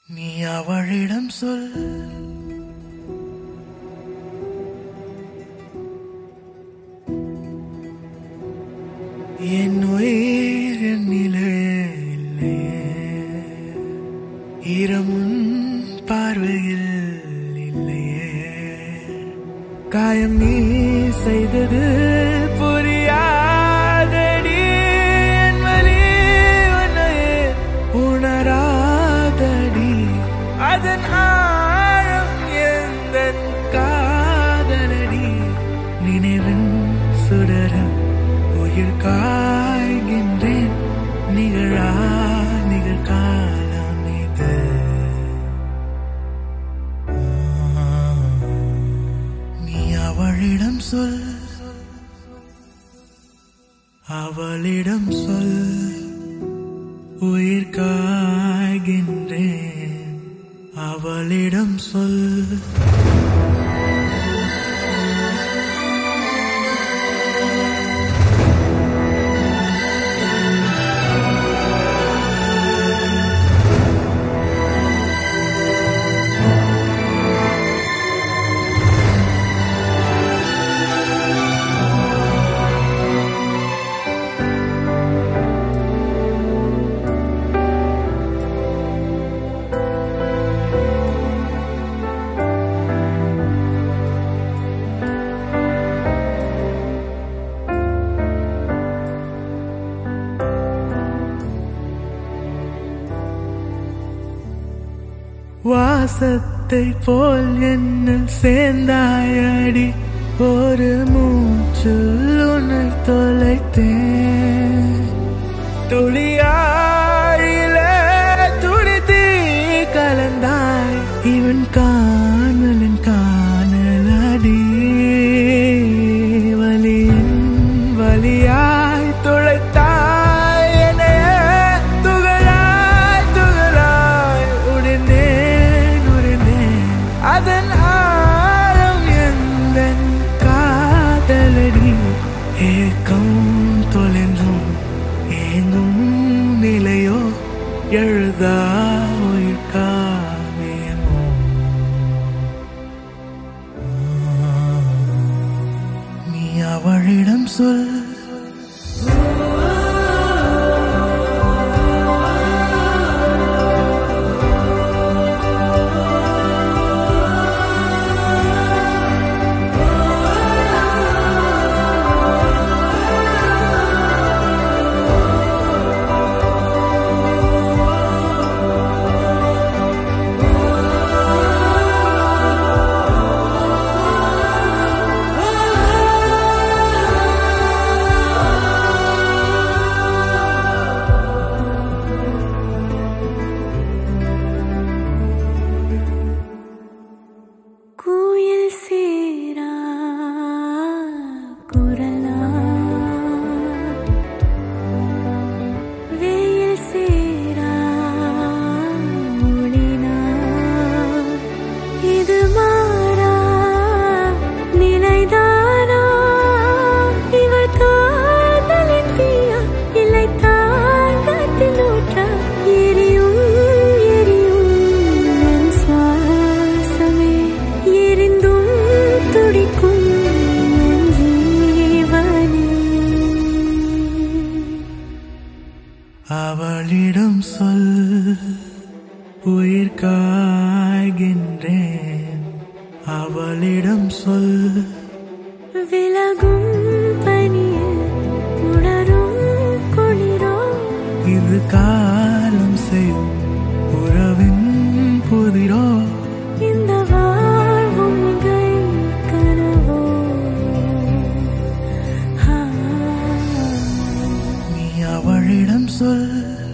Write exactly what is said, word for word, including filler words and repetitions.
நீ அவளிடம் சொல், என் உயிர் என்னிலே இல்லையே, ஈரமுன் பார்வையில் இல்லையே, காயம் நீ செய்தது புரியாதடி, என் வலி உன்னையே உணராதடி, அதன் ஆழம் எந்தன் காதலடி, நினைவின் சுடரம் உயிர் காய்கின்றேன், நிகழா நிகழ்காலம் இது. நீ அவளிடம் சொல், அவளிடம் சொல், உயிர் காய்கின்றேன், அவளிடம் சொல். வாசத்தை போல் என்னில் சேர்ந்தாயடி, ஒரு மூச்சில் உன்னை தொலைத்தேன், துளியாழிலே துடித்தீ கலந்தாய், இவன் காணலின் காணலடி, வலியின் வலியாய் துளைத்தாய் என்னைய, துகளாய் துகளாய் உடைந்தேன் உடைந்தேன், அதன் ஆழம் எந்தன் காதலடி, ஏக்கம் தொலைந்தும் ஏங்கும் நிலையோ, எழுதா உயிர் காவியமோ. நீ அவளிடம் சொல், அவளிடம் சொல், உயிர் காய்கின்றேன், அவளிடம் சொல். விலகும் பனியில் உணரும் குளிரோ, இது காலம் செய்யும் உறவின் புதிரோ, இந்த வாழ்வும் மிகை கனவோ. நீ அவளிடம் சொல்,